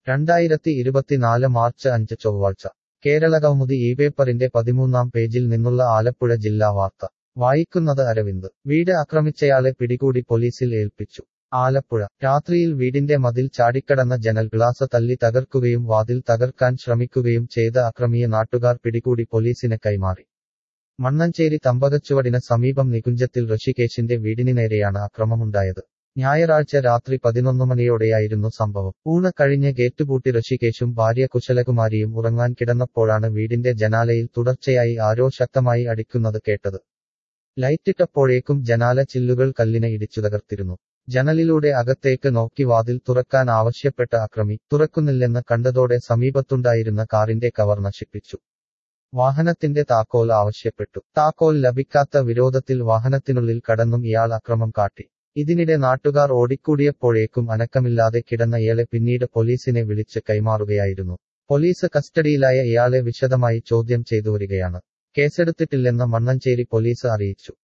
2024 March 5 ചൊവ്വാഴ്ച കേരളകൗമുദി ഈ പേപ്പറിന്റെ 13-ാം പേജിൽ നിന്നുള്ള ആലപ്പുഴ ജില്ലാ വാർത്ത വായിക്കുന്നത് അരവിന്ദ് വീട് ആക്രമിച്ചയാളെ പിടികൂടി പോലീസിൽ ഏൽപ്പിച്ചു ആലപ്പുഴ രാത്രിയിൽ വീടിന്റെ മതിൽ ചാടിക്കടന്ന ജനൽ ഗ്ലാസ് തല്ലി തകർക്കുകയും വാതിൽ തകർക്കാൻ ശ്രമിക്കുകയും ചെയ്ത അക്രമിയെ നാട്ടുകാർ പിടികൂടി പോലീസിന് കൈമാറി മണ്ണഞ്ചേരി തമ്പകച്ചുവടിന് സമീപം നികുഞ്ചത്തിൽ ഋഷികേശിന്റെ വീടിന് നേരെയാണ് അക്രമമുണ്ടായത് ഞായറാഴ്ച രാത്രി 11 മണിയോടെയായിരുന്നു സംഭവം ഊണ് കഴിഞ്ഞ് ഗേറ്റുപൂട്ടി ഋഷികേശും ഭാര്യ കുശലകുമാരിയും ഉറങ്ങാൻ കിടന്നപ്പോഴാണ് വീടിന്റെ ജനാലയിൽ തുടർച്ചയായി ആരോ ശക്തമായി അടിക്കുന്നത് കേട്ടത് ലൈറ്റിട്ടപ്പോഴേക്കും ജനാല ചില്ലുകൾ കല്ലിനെ ഇടിച്ചു തകർത്തിരുന്നു ജനലിലൂടെ അകത്തേക്ക് നോക്കി വാതിൽ തുറക്കാൻ ആവശ്യപ്പെട്ട അക്രമി തുറക്കുന്നില്ലെന്ന് കണ്ടതോടെ സമീപത്തുണ്ടായിരുന്ന കാറിന്റെ കവർ നശിപ്പിച്ചു വാഹനത്തിന്റെ താക്കോൽ ആവശ്യപ്പെട്ടു താക്കോൽ ലഭിക്കാത്ത വിരോധത്തിൽ വാഹനത്തിനുള്ളിൽ കടന്നും ഇയാൾ അക്രമം കാട്ടി ഇതിനിടെ നാട്ടുകാർ ഓടിക്കൂടിയപ്പോഴേക്കും അനക്കമില്ലാതെ കിടന്ന ഇയാളെ പിന്നീട് പോലീസിനെ വിളിച്ച് കൈമാറുകയായിരുന്നു പോലീസ് കസ്റ്റഡിയിലായ ഇയാളെ വിശദമായി ചോദ്യം ചെയ്തുവരികയാണ് കേസെടുത്തിട്ടില്ലെന്ന് മണ്ണഞ്ചേരി പോലീസ് അറിയിച്ചു